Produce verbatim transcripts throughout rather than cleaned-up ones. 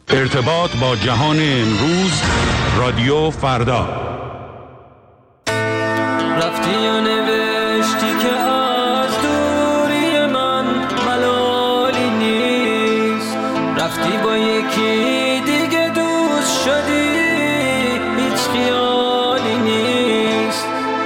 ارتباط با جهان امروز، رادیو فردا. رفتی و نوشتی که از دوری من ملالی نیست، رفتی با یکی دیگه دوست شدی، هیچ خیالی نیست.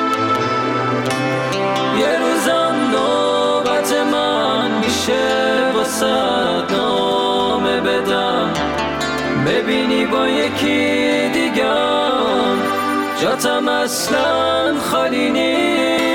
یه روزم نوبت من میشه واسه نامه بدم، ببینی با یکی دیگم جاتم اصلا خالی نیست.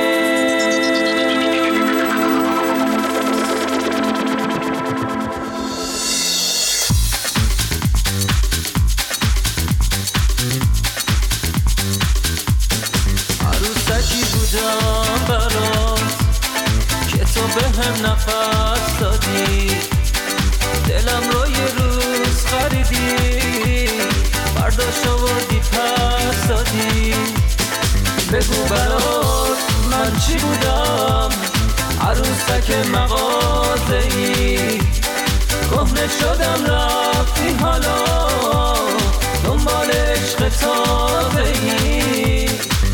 عروسکی بودم برات که تو به هم نفس دادی، دلم رو یه روز خریدی، برداشت آوردی پس دادی. بگو برات من چی بودم، عروسک مغازه‌ای، کهنه شدم رفتی حالا دنبال عشق تازه‌ای.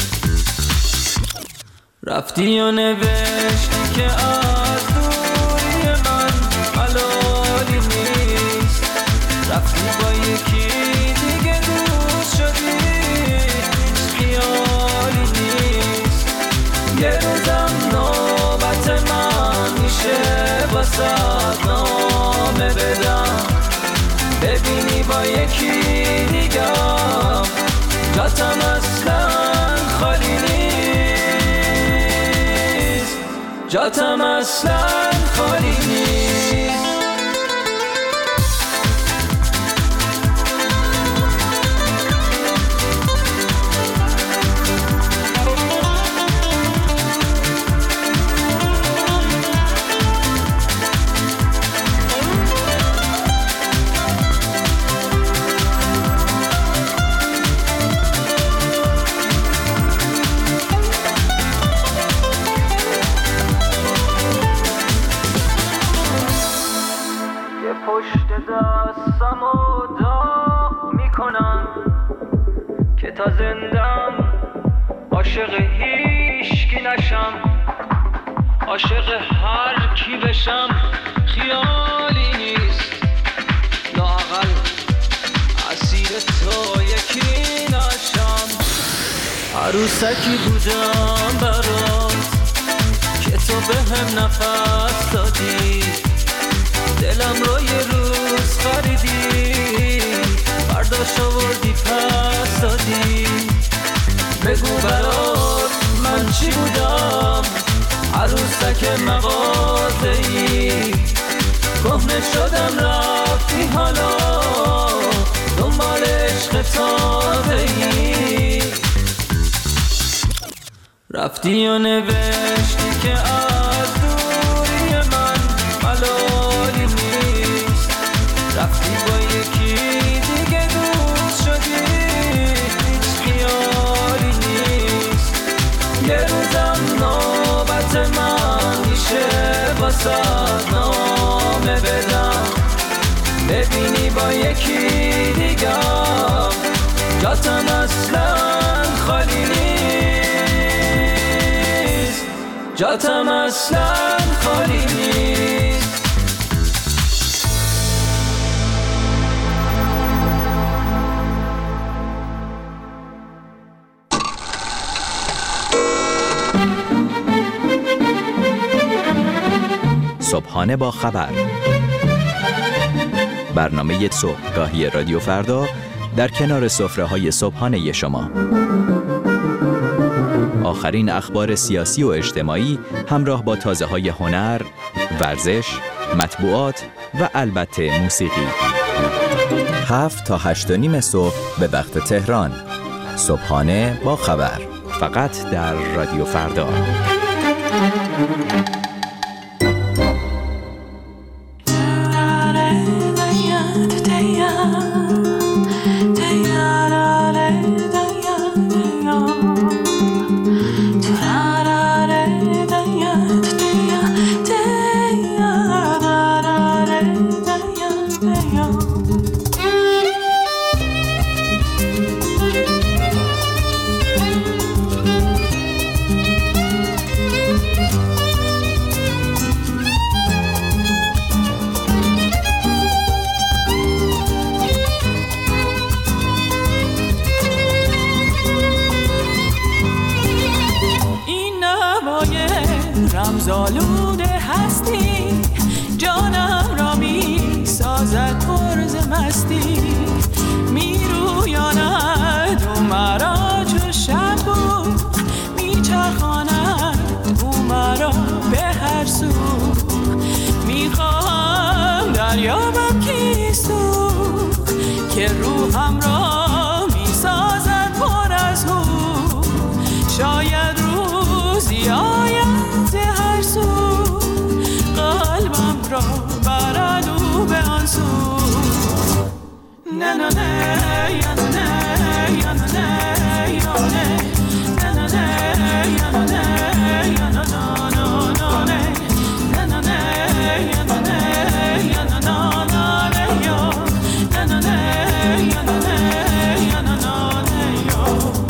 رفتی و نوشتی که از دوری من ملالی نیست، رفتی با یکی دیگه دوست شدی، هیچ خیالی نیست. یه روزم نوبت من میشه واسه نامه بدم، ببینی با یکی دیگم جاتم اصلا خالی نیست، جاتم اصلا خالی نیست. پشت دستم و دا میکنم که تا زندم عاشق هیچکی نشم، عاشق هر کی بشم خیالی نیست، لااقل اسیر تو یکی نشم. عروسکی بودم برات که تو به هم نفس دادی، دلم رو یه روز خریدی، برداشت آوردی پس دادی. بگو برات من چی بودم، عروسک مغازه‌ای، کهنه شدم رفتی حالا دنبال عشق تازه‌ای. رفتی و نوشتی که از دوری من ملالی نیست، رفتی با یکی دیگه دوست شدی، هیچ خیالی نیست. یه روزم نوبت من میشه واسه نامه بدم، ببینی با یکی دیگم جاتم اصلا خالی نیست، جاتم اصلا خالی نیست. صبحانه با خبر، برنامه صبحگاهی رادیو فردا در کنار سفره‌های صبحانه شما. آخرین اخبار سیاسی و اجتماعی همراه با تازه‌های هنر، ورزش، مطبوعات و البته موسیقی. هفت تا هشت و نیم صبح به وقت تهران. صبحانه با خبر، فقط در رادیو فردا. مستی میرویاند او مرا چو شب بود میچرخاند او مرا به هر سو میخواهم دریابم کیست او که روحم را میسازد پر از هو شاید روزی آید هر سو قلبم را برد او به آن سو نه نه نه یا نه نه یا نه نه یا نه نه نه نه یا نه نه یا نه نه نه نه یا نه نه یا نه نه یا نه نه نه یا نه نه یا نه نه یا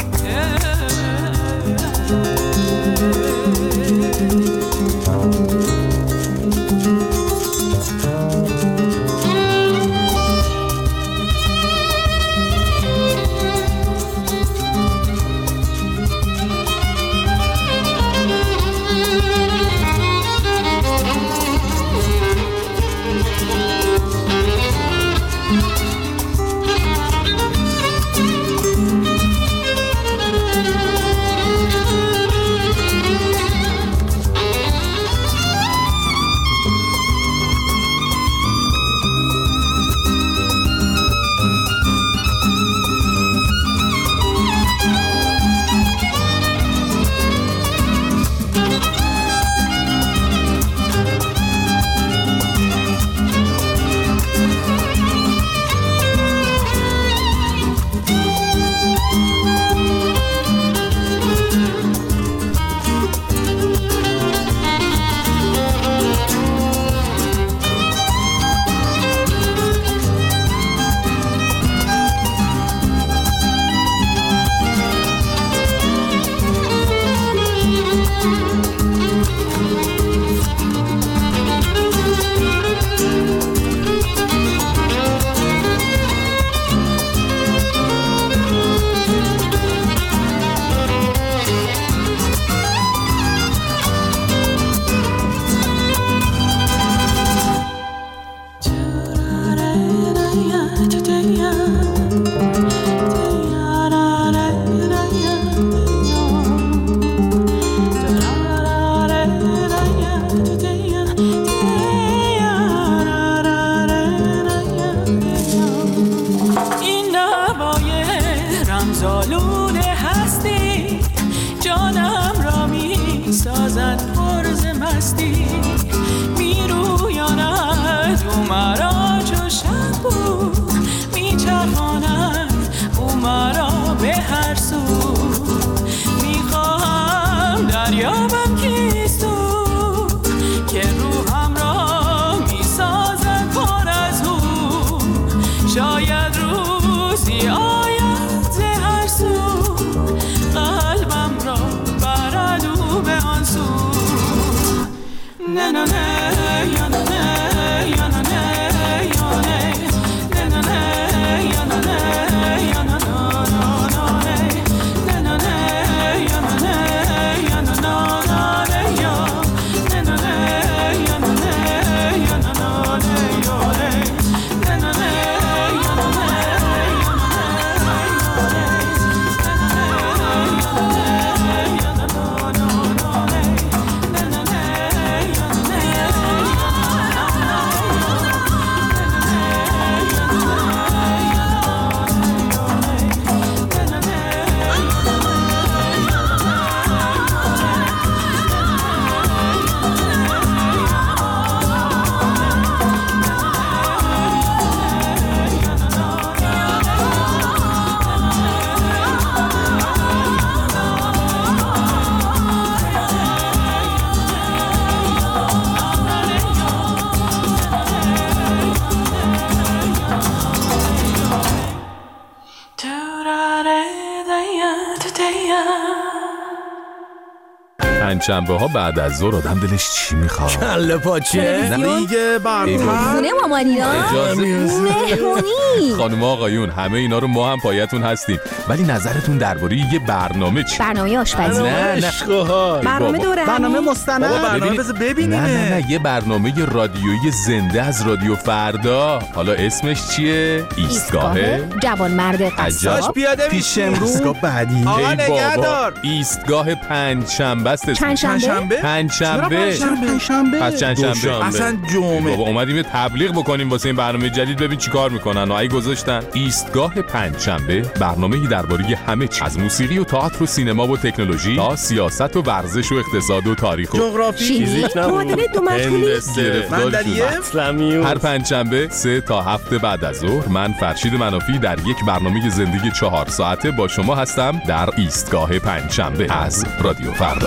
پنجشنبه ها بعد از ظهر آدم دلش چی میخواد؟ کله پاچه دیگه برنامه خونه مامانینا مهمونی. خانم آقایون همه اینا رو ما هم پایتون هستیم، ولی نظرتون درباره یه برنامه چی؟ برنامه آشپزی. نه نه برنامه دوره برنامه مستند. برنامه بذار ببینیم. نه نه نه یه برنامه رادیویی زنده از رادیو فردا. حالا اسمش چیه؟ ایستگاه جوانمرد قصاب. پیاده پیش امروز ایستگاه بعدی. آقا نگهدار. ایستگاه پنجشنبه است. پنجشنبه؟ پنجشنبه. پنجشنبه. پس چندشنبه؟ اصلا جمعه. بابا اومدیم یه تبلیغ بکنیم واسه این برنامه جدید، ببین چیکار میکنن. اگه گذاشتن ایستگاه پنجشنبه، برنامه‌ای درباره همه چیز، از موسیقی و تئاتر و سینما و تکنولوژی تا سیاست و ورزش و اقتصاد و تاریخ و جغرافی، فیزیک، معادله دو مجهولی، مندلیه. هر پنجشنبه سه تا هفت بعد از ظهر من فرشید منافی در یک برنامه زندگی چهار ساعته با شما هستم در ایستگاه پنجشنبه از رادیو فردا.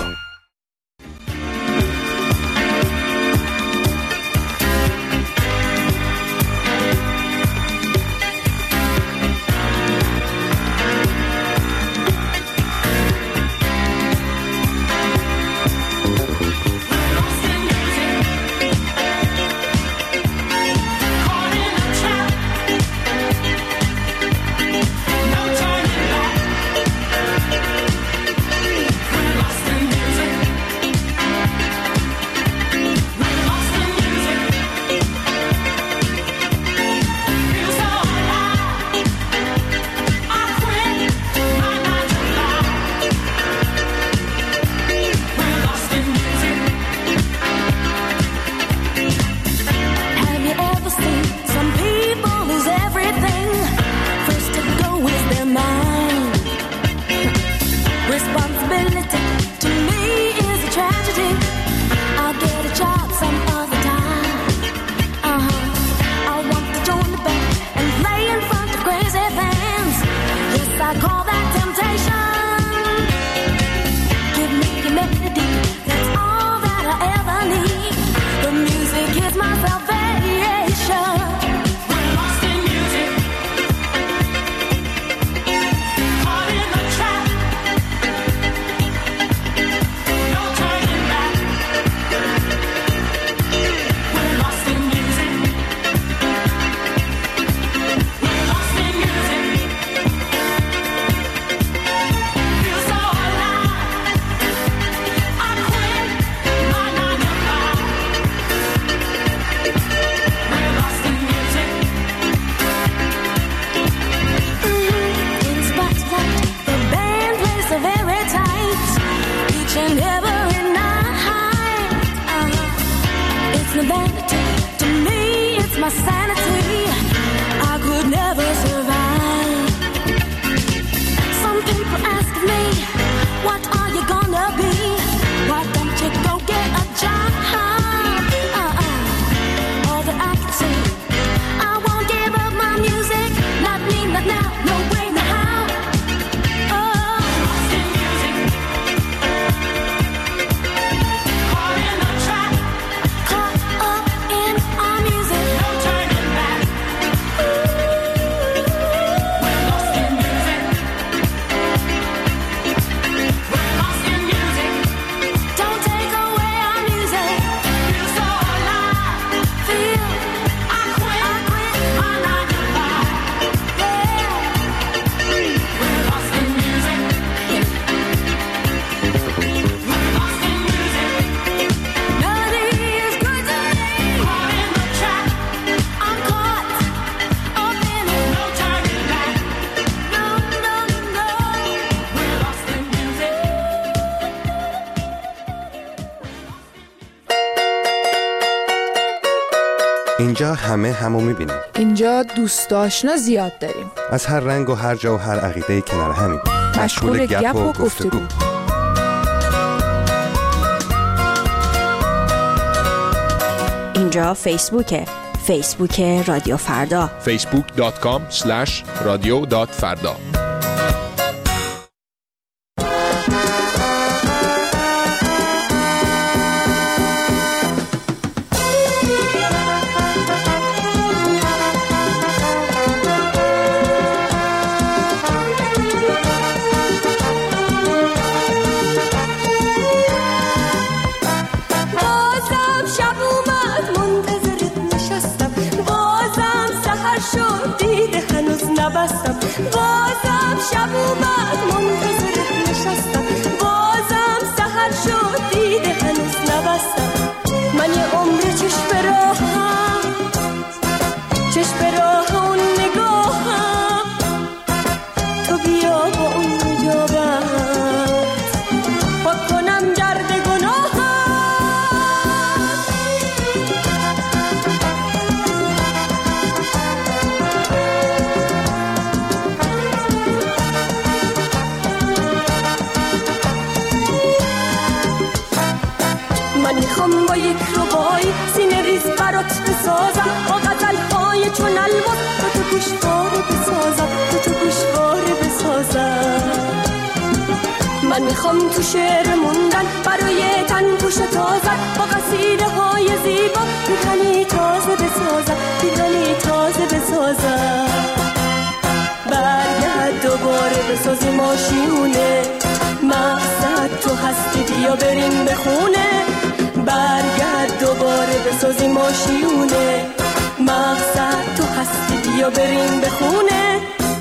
اینجا همه همو میبینیم. اینجا دوست آشنا زیاد داریم. از هر رنگ و هر جا و هر عقیده کنار همیم. مشغول گپ و گفتگو. اینجا فیسبوکه. فیسبوک رادیو فردا. فیسبوک دات کام اسلش رادیو دات فردا. نبستم، بازم شب اومد منتظرت نشستم، بازم سحر شد دیده هنوز نبستم. من یه عمر چشم به راهم، چشم به راه اون نگاهم، تو بیا با اون نجابت پاک کنم گرد گناهم. من میخوام با یک ربای سینه ریز برات بسازم، با غزل‌های چون الوان تو تو گوشواره بسازم، تو تو گوشواره بسازم. من میخوام تو شعر موندن برای تن پوش تازم، با قصیده های زیبا پیرهنی تازه بسازم، پیرهنی تازه بسازم. برگرد دوباره بسازی ماشیونه، مقصد تو هستی بیا بریم به خونه. برگرد دوباره بسازی ماشیونه، مقصد تو هستی بیا بریم به خونه.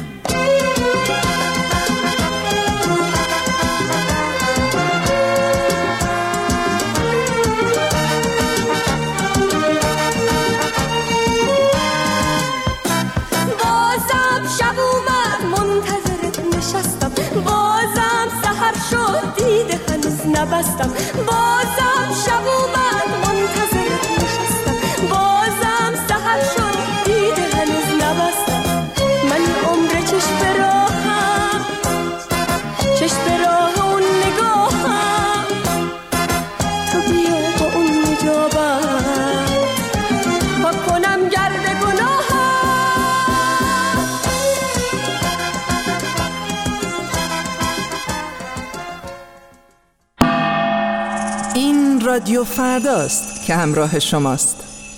بازم شب اومد منتظرت نشستم، بازم سحر شد دیده هنوز نبستم، بازم شب اومد منتظرت نشستم، بازم سحر شد دیده هنوز نبستم. من عمر چشم به راهم، چشم به راه اون نگاهم، تو بیا با اون نجابت پاک کنم گرد گناهم. این رادیو فرداست که همراه شماست.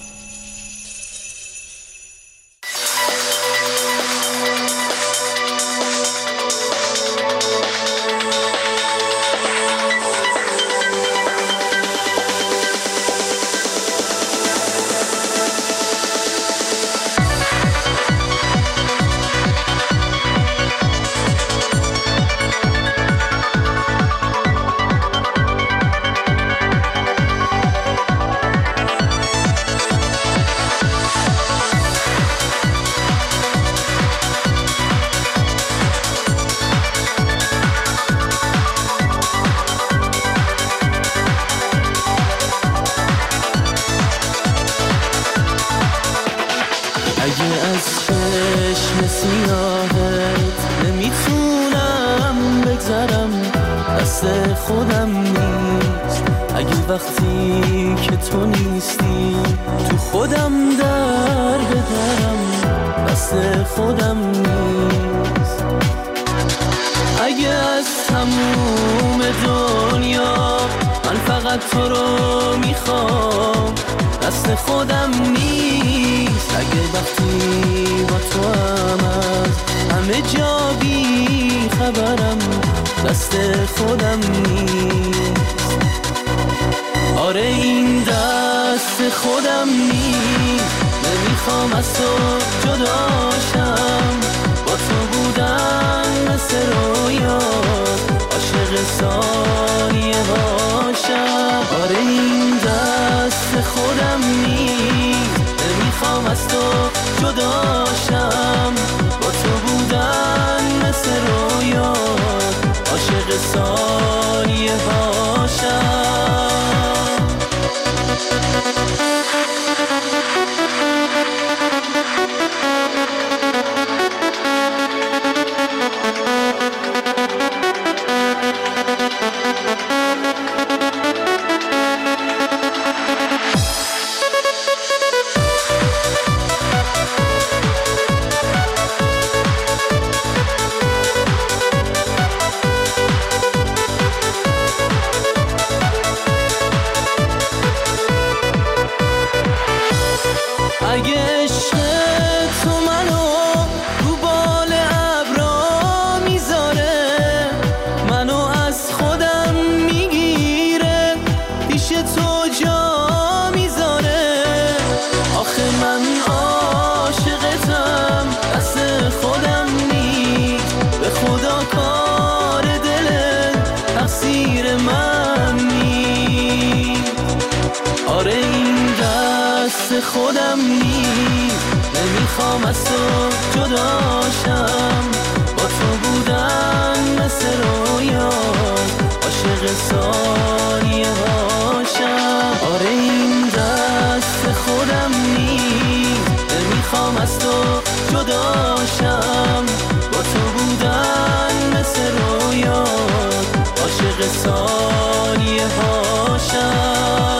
اگه از چشم سیاهت نمیتونم بگذرم، دست خودم نیست. اگه وقتی که تو نیستی تو خودم در بدرم، دست خودم نیست. اگه از تموم دنیا من فقط تو رو میخوام، دست خودم نیست. اگه وقتی با تو هم از همه جا بی خبرم، دست خودم نیست. آره این دست خودم نیست. نمیخوام از تو جداشم، با تو بودن مثل رویا، عاشق ثانیه هاشم. آره این دست خودم نیست. نمیخوام از تو جداشم، با تو بودن مثل رویا، عاشق ثانیه هاشم. نمیخوام از تو جداشم، با تو بودن مثل رویا، عاشق ثانیه هاشم. آره این دست خودم نیست، نمیخوام از تو جداشم، با تو بودن مثل رویا، عاشق ثانیه هاشم.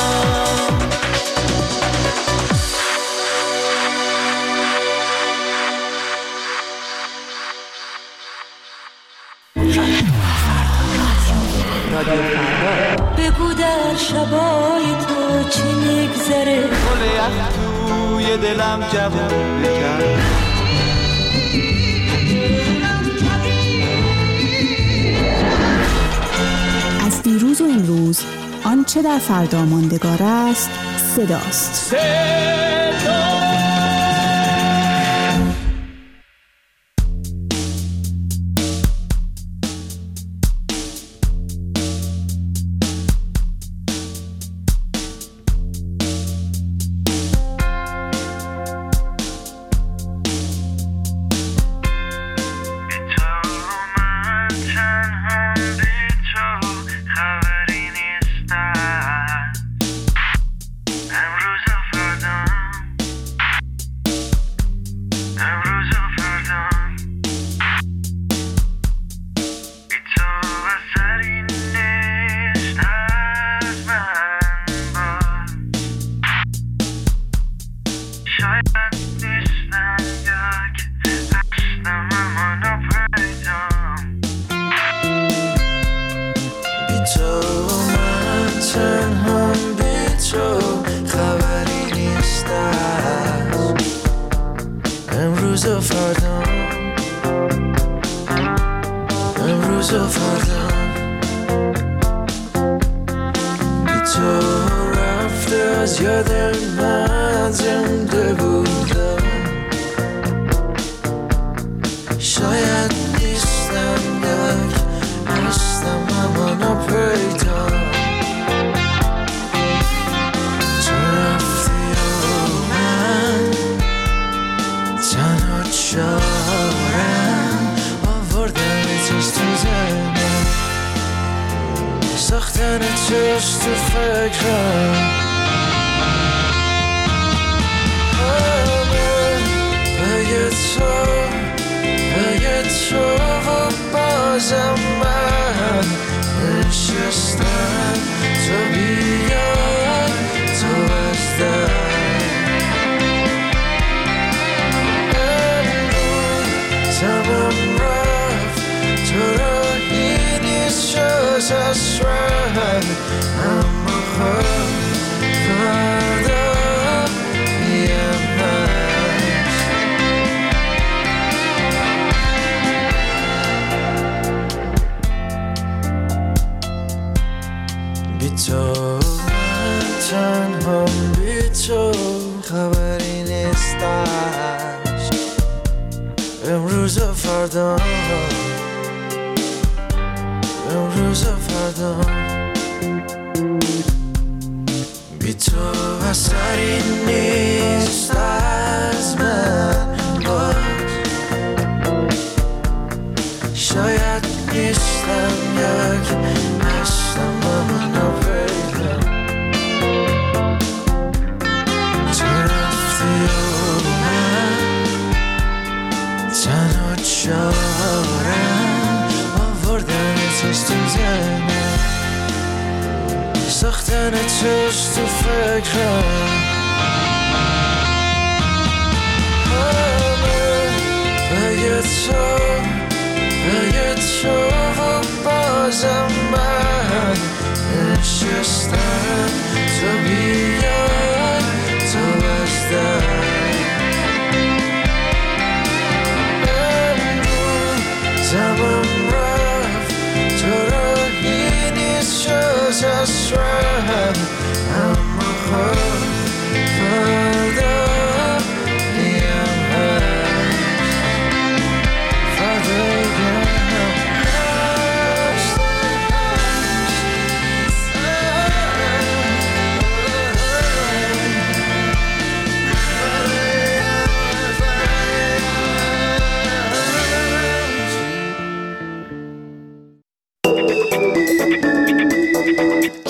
بگو در شبای تو چی میگذره، گل یخ توی دلم جوون بکن. از دیروز و امروز آنچه در فردا ماندگار است صداست. صدا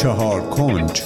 چهار کنج.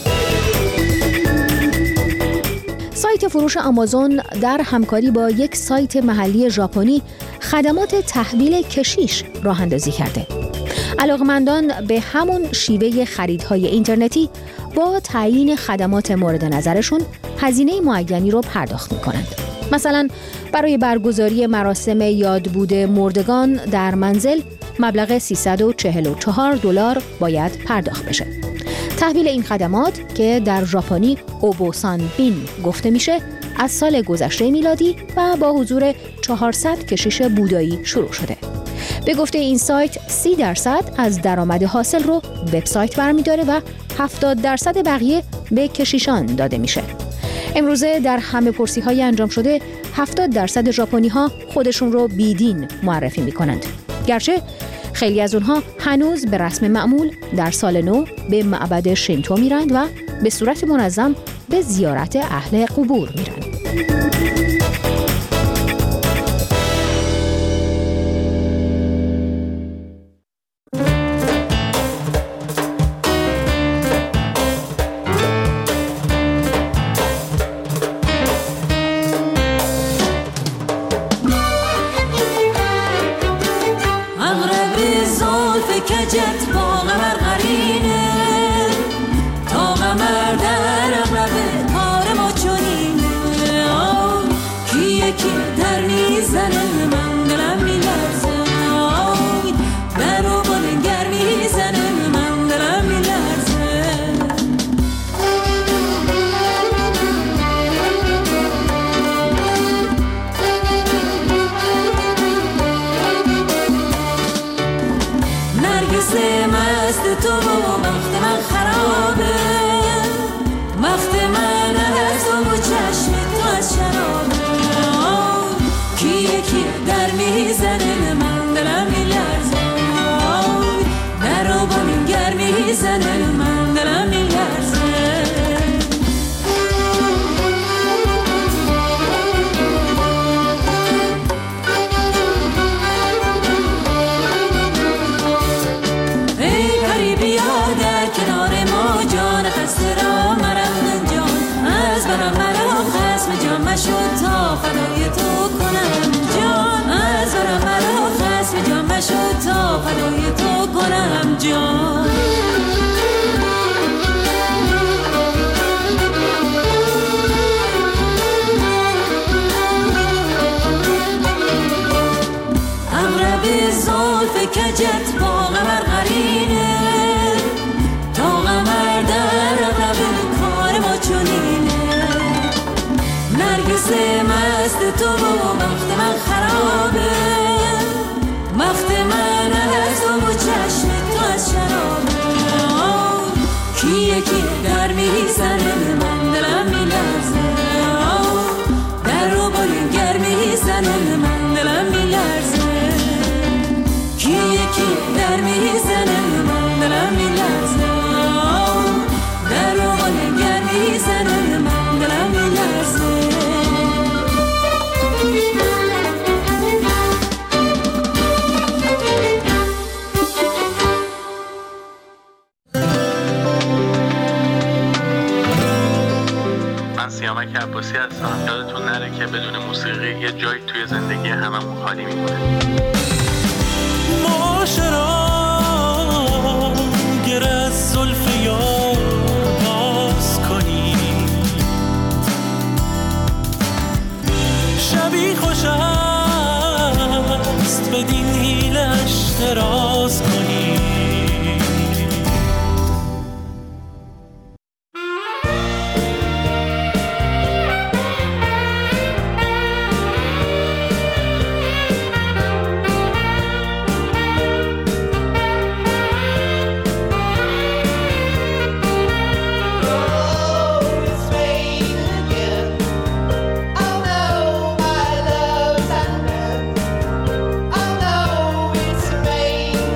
سایت فروش آمازون در همکاری با یک سایت محلی ژاپنی خدمات تحویل کشیش راه اندازی کرده. علاقمندان به همون شیوه خریدهای اینترنتی با تعیین خدمات مورد نظرشون هزینه معینی رو پرداخت می‌کنند. مثلا برای برگزاری مراسم یادبود مردگان در منزل مبلغ سیصد و چهل و چهار دلار باید پرداخت بشه. تحویل این خدمات که در ژاپنی اوبوسان بین گفته میشه از سال گذشته میلادی و با حضور چهارصد کشیش بودایی شروع شده. به گفته این سایت سی درصد از درآمد حاصل رو وبسایت برمی‌داره و هفتاد درصد بقیه به کشیشان داده میشه. امروزه در همه پرسی‌های انجام شده هفتاد درصد ژاپنی‌ها خودشون رو بیدین معرفی می‌کنند. گرچه خیلی از اونها هنوز به رسم معمول در سال نو به معبد شینتو میرند و به صورت منظم به زیارت اهل قبور میرند. کجت با قمر قرینه تا قمر در اغرب کار ما چونینه کی یکی در میزنه من دلم میلرزه در و بلنگر میزنه من دلم میلرزه نرگس مست تو و وقت من خرابه وقت من از تو و چشم تو از شرابه کی یکی در میزنه من دلم میلرزه در و بلنگر میزنه من دلم میلرزه مشو تا فدای تو کنم جان از برم مرا خسم جان مشو تا فدای تو کنم جان اغرب زلف کجت با قمر قرینه تا قمر در اغرب کار ما چونینه نرگس مست تو و وقت من خرابه وقت من از تو و چشم تو از شرابه کی یکی در میزنه من دلم میلرزه در و بلنگر میزنه من دلم میلرزه کی یکی در میزنه من دلم میلرزه در و بلنگر میزنه من دلم میلرزه سیامک عباسی هستم. یادتون نره که بدون موسیقی یه جایی توی زندگی هممون خالی میمونه. معاشران گر از زلف یار باز کنی شبی خوش است بدین حیلش دراز کنی Rain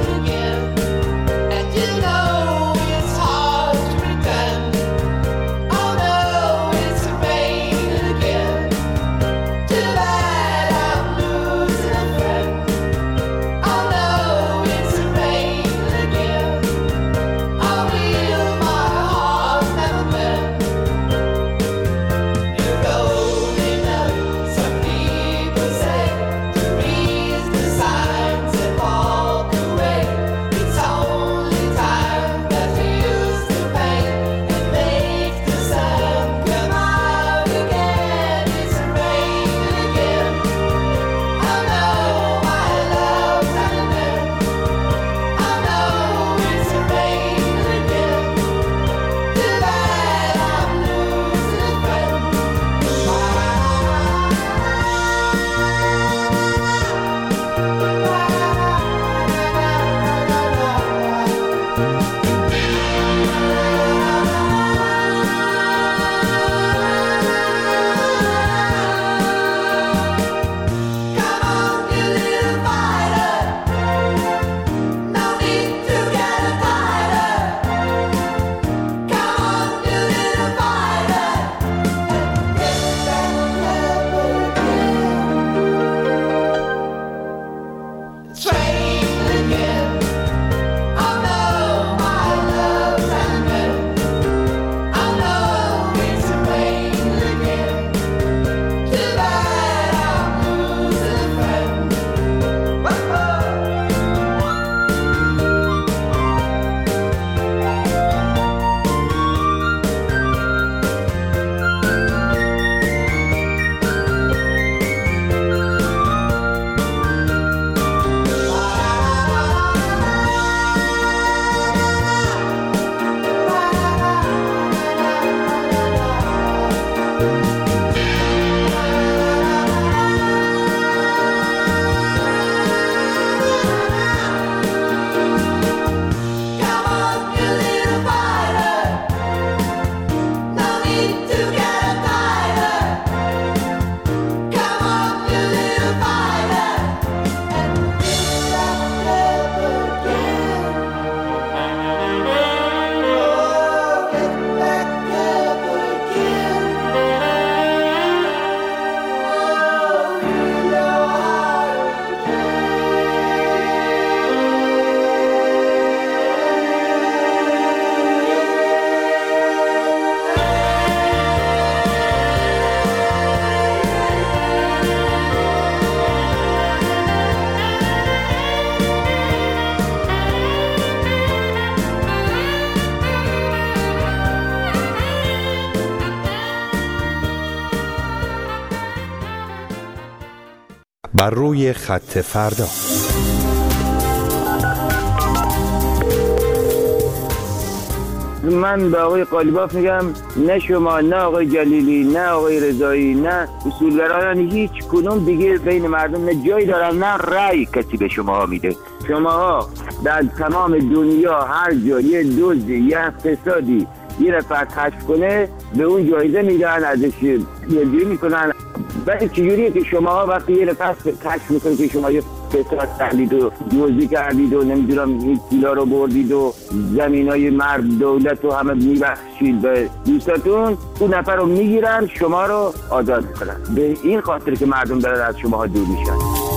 بر روی خط فردا. من به آقای قالیباف میگم نه شما، نه آقای جلیلی، نه آقای رضایی، نه اصولگرایان، هیچ کدوم دیگه بین مردم نه جایی دارن نه رأی کسی به شما میده. شما در تمام دنیا هر جا یه دزدی یه اقتصادی یه نفر کشف کنه به اون جایزه میدن، ازش یه جوری میکنن. ولی چجوریه که شما وقتی یه نفر کشف میکنه که شما یه فساد کردید و دزدی کردید و نمیدونم این پولا رو بردید و زمینای مرد دولت رو همه میبخشید به دوستاتون، اون نفر رو میگیرن شما رو آزاد میکنن. به این خاطر که مردم دارن از شما دور میشن.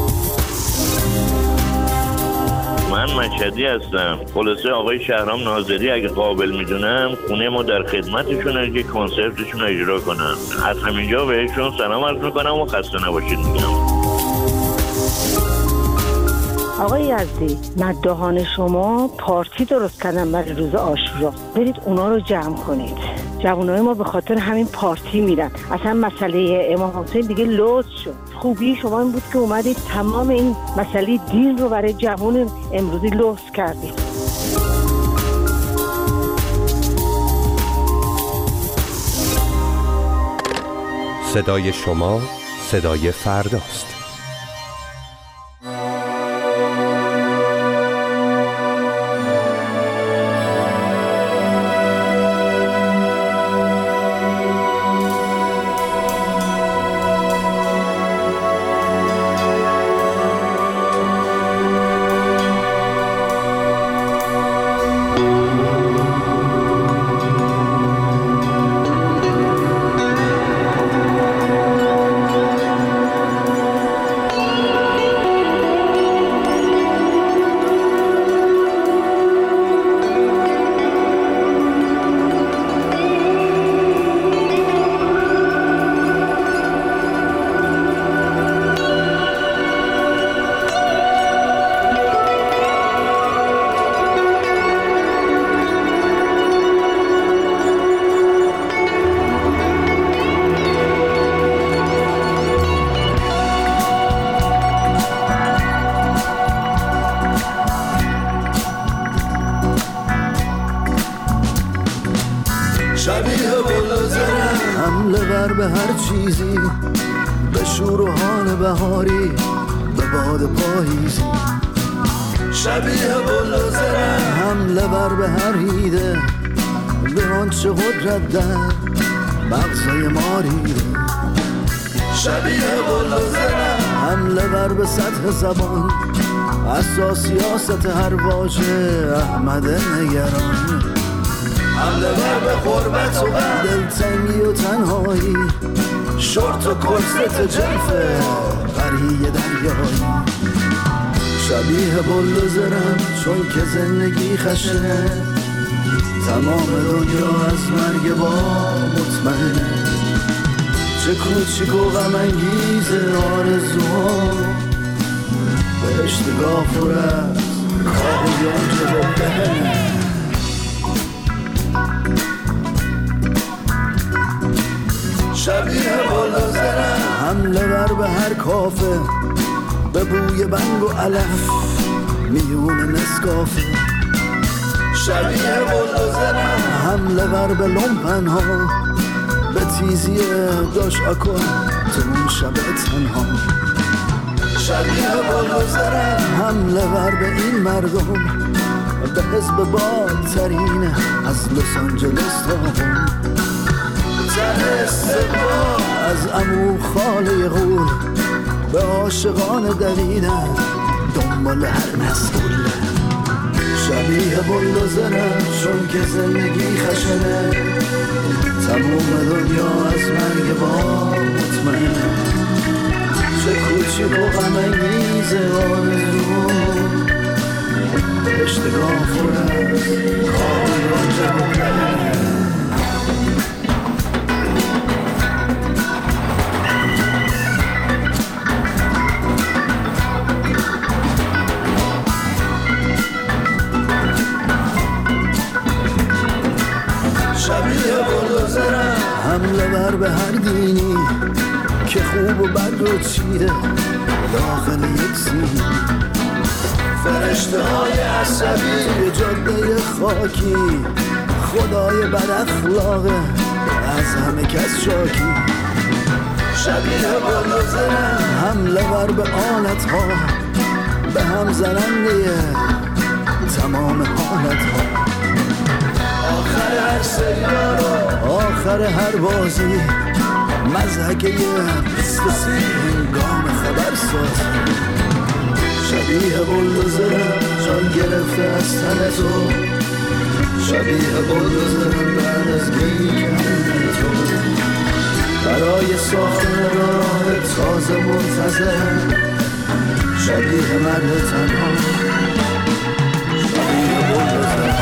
من مشهدی هستم. خلاصه آقای شهرام ناظری اگه قابل میدونم خونه ما در خدمتشونه که کنسرتشون رو اجرا کنن. از همینجا بهشون سلام عرض میکنم و خسته نباشید میگم. آقای یزدی، مداحان شما پارتی درست کردن برای روز عاشورا، برید اونا رو جمع کنید. جوانای ما به خاطر همین پارتی میرن. اصلا مسئله امام حسین دیگه لوث شد. خوبی شما این بود که اومدید تمام این مسئله دین رو برای جوان امروزی لوث کردید. صدای شما صدای فرداست. شبیه بلوزرم حمله بر به هر چیزی، به شور و حال بهاری، به باد پاییزی. شبیه بلوزرم حمله بر به هر هیده، به آنچه قدرت در مغزای ما ریده. شبیه بلوزرم حمله بر به سطح زبان، اساس سیاست هر واژه احمد نگران. حمله بر به غربت و دلتنگی و تنهایی، شورت و کرست جلفه قریه دریایی. شبیه بلوزرم چون که زندگی خشنه، تمام دنیا از مرگ با مطمئنه. چه کوچیک و غم انگیز آرزوها، بهشت گافور است کار یونجه ببینه. شبیه بلوزرم حمله بر به هر کافه، به بوی بنگ و علف میون نسکافه. شبیه بلوزرم حمله بر به لومپن ها، به تیزی داش اکن تو اون شب تنها. شبیه بلوزرم حمله بر به این مردم، به حزب بالترین از لس آنجلس تا هم. ته استقبال از عمو خاله غول، به عاشقان دویدن دنبال هر مسئول. شبیه بلوزرم چون که زندگی خشنه، تموم دنیا از مرگ با مطمئنه. چه کوچیک و غم انگیز آرزو، بهشت گافور است کاری آنجا بکنه. شبیه بلوزرم حمله بر به هر دینی که خوب و بد رو چیده، فرشته های عصبی جاده خاکی، خدای بد اخلاقه از همه کس شاکی. شبیه بلوزرم حمله ور به آلت ها، به هم زننده تمام حالت ها. آخر هر سریال و آخر هر بازی مضحکه بیست و سی هنگام خبر سازی. شبیه بلوزرم جان گرفته از تن تو، شبیه بلوزرم بعد از گیری کردن تو. برای ساختن راه تازه منتظرم، شبیه مرد تنها، شبیه بلوزرم.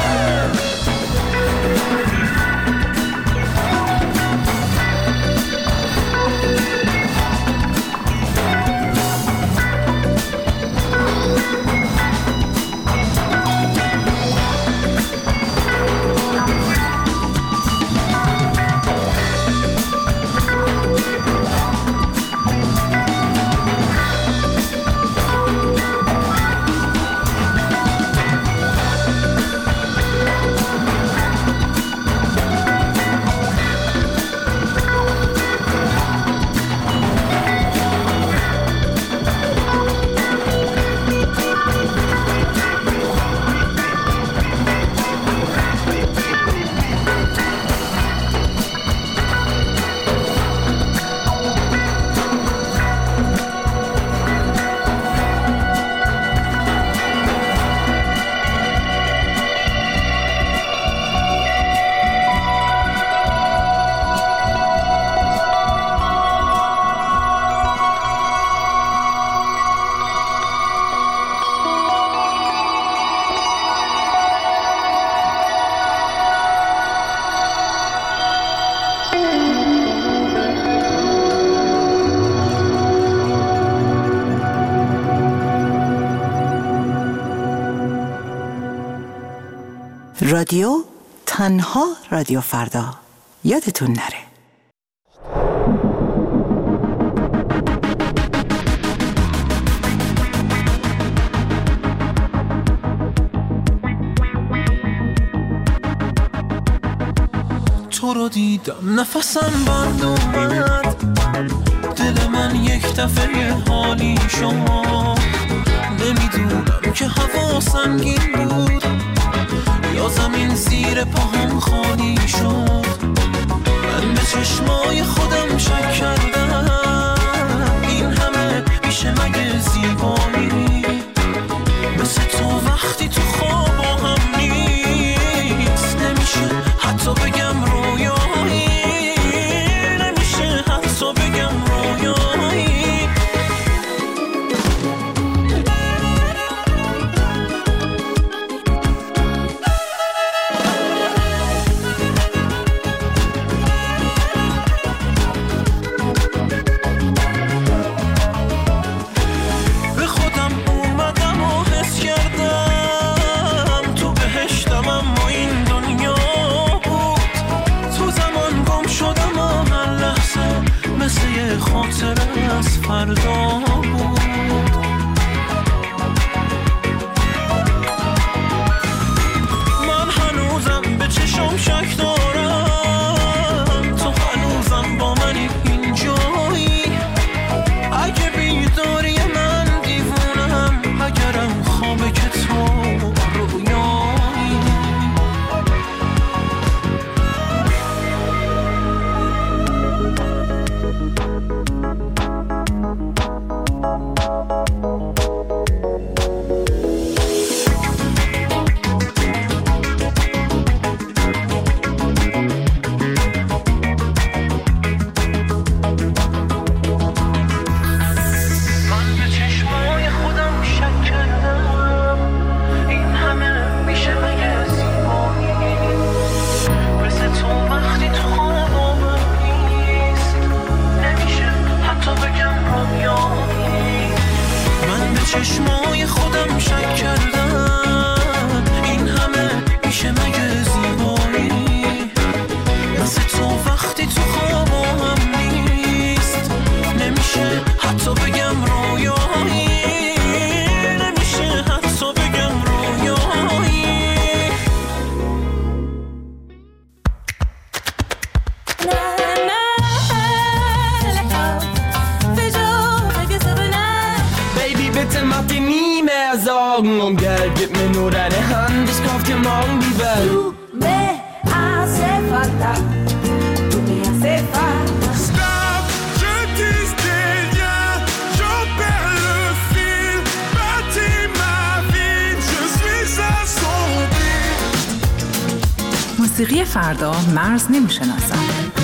رادیو تنها رادیو فردا، یادتون نره. تو رو دیدم نفسم بند اومد، دل من یک دفعه حالی شما. نمیدونم که هوا سنگین بود یا زمین زیر پاهم خالی شد. من به چشمای خودم شک کردم، این همه میشه مگه زیبایی؟ مثل تو وقتی تو خواب هم نیست، نمیشه حتی بگم رویایی، نمیشه حتی بگم رویایی. خاطر از فردا بود. من هنوزم به چشم شک دارم، تو هنوزم با منی اینجایی. اگه بیداری من دیوونم، اگرم خوابه که تو رویایی. چشمای خودم شک کردم، این همه میشه مگه زیبایی؟ مثل تو وقتی تو خوابم نیست، نمیشه حتی بگم رویایی، bitte mach dir nie mehr Sorgen um Geld, gib mir nur deine Hand, ich kauf dir morgen die Welt. Du me hace falta, tu me hace falta. Stop, je tisse des liens, j'en perds le fil, bâtis ma vie, je suis assombri. موسیقی فردا مرز نمیشناسد.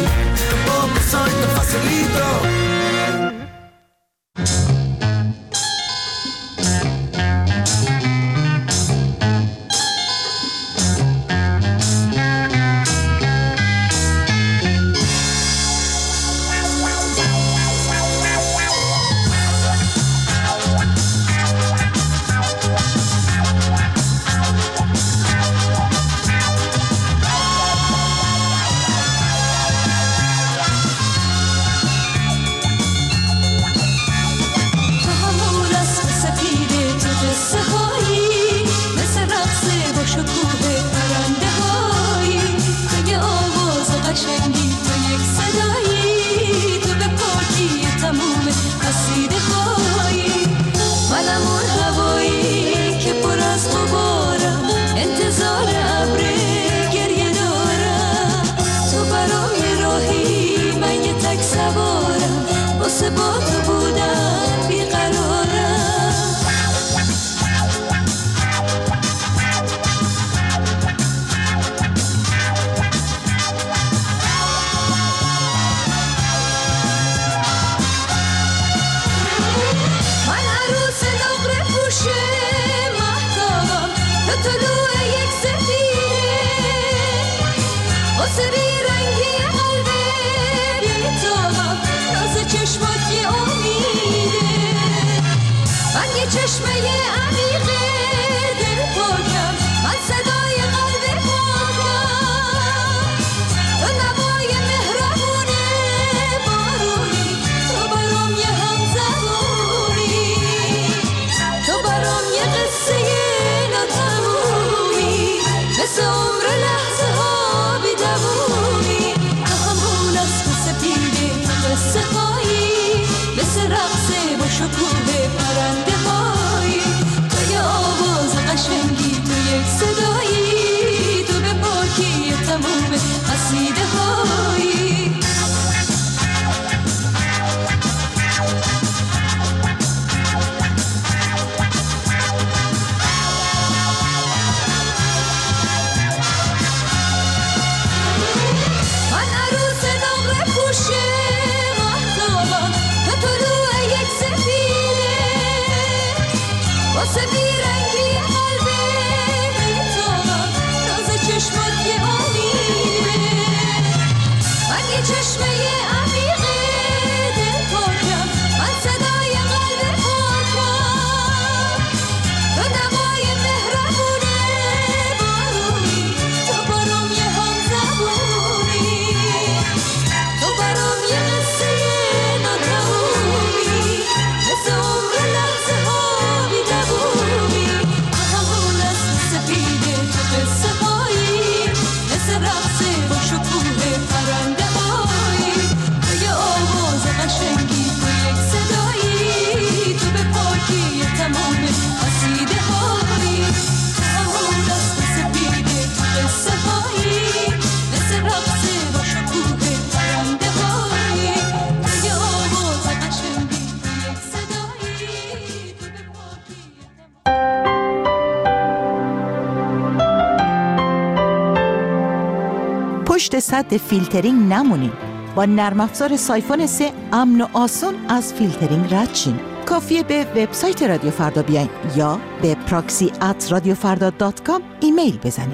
پشت سد فیلترینگ نمونین. با نرم افزار سایفون سه امن و آسون از فیلترینگ رد شین. کافیه به وبسایت رادیو فردا بیاین یا به پراکسی ات رادیو فردا دات کام ایمیل بزنید.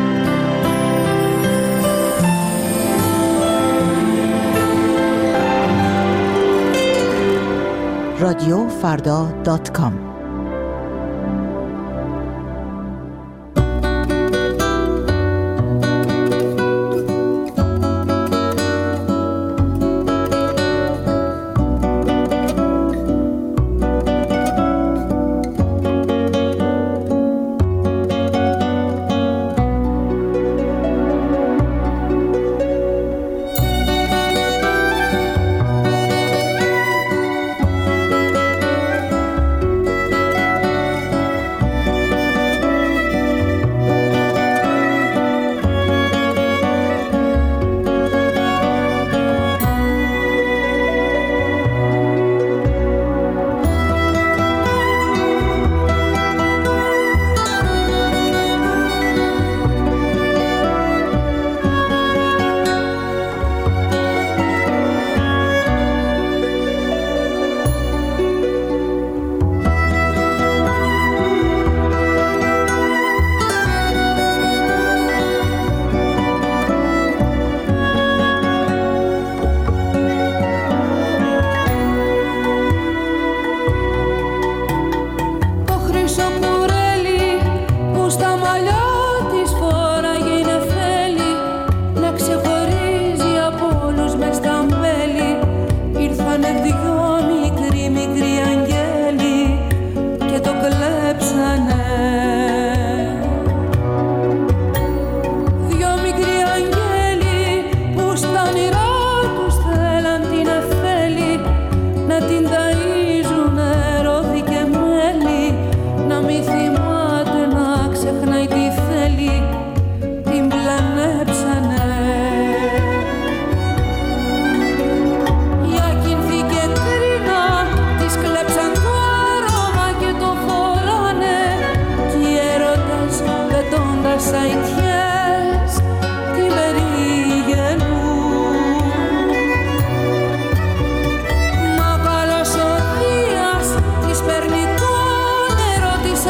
رادیو فردا دات کام.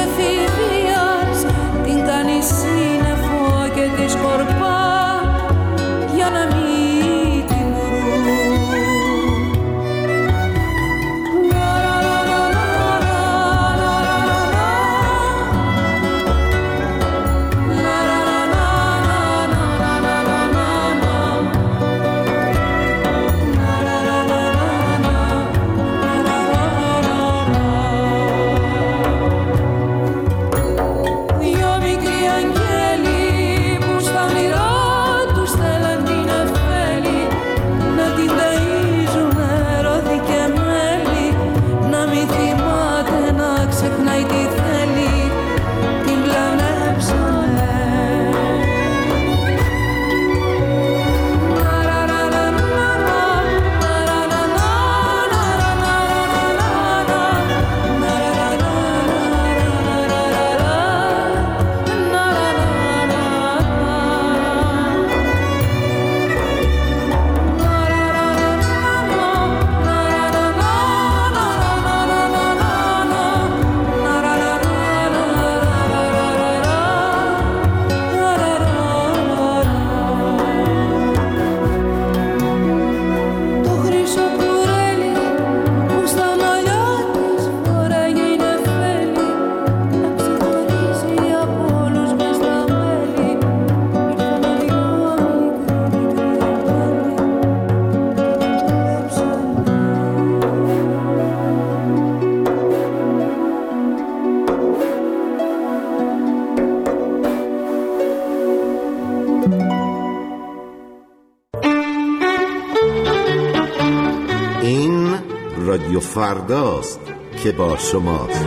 εφηβείας την κάνει σύννεφο και τη σκορπά για να μην την βρουν. رادیو فرداست که با شماست.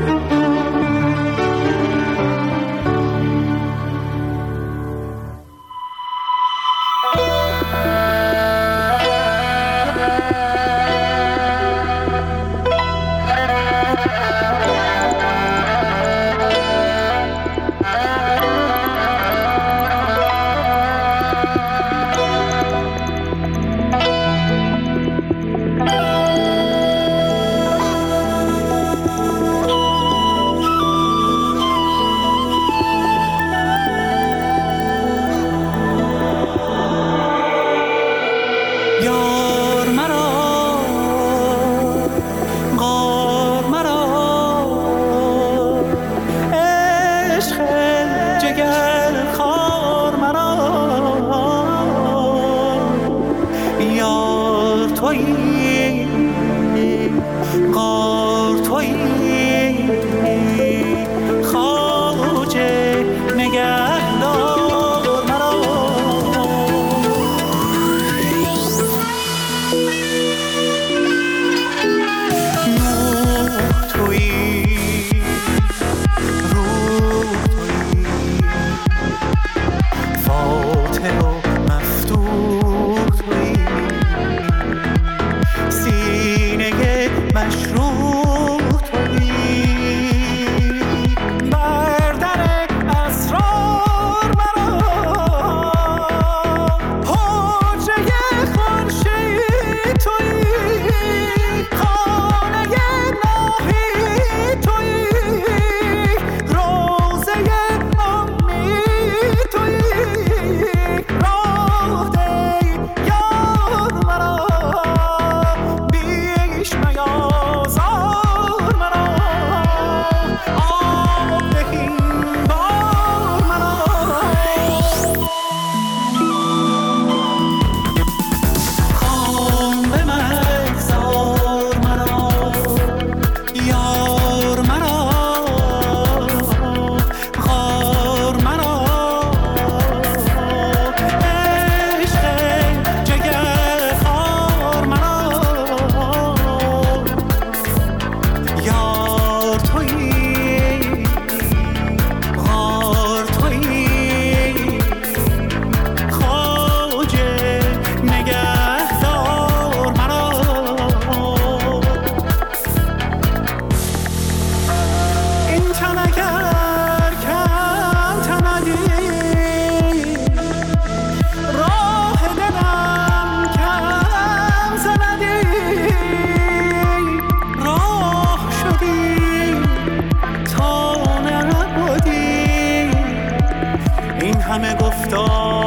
همه گفتار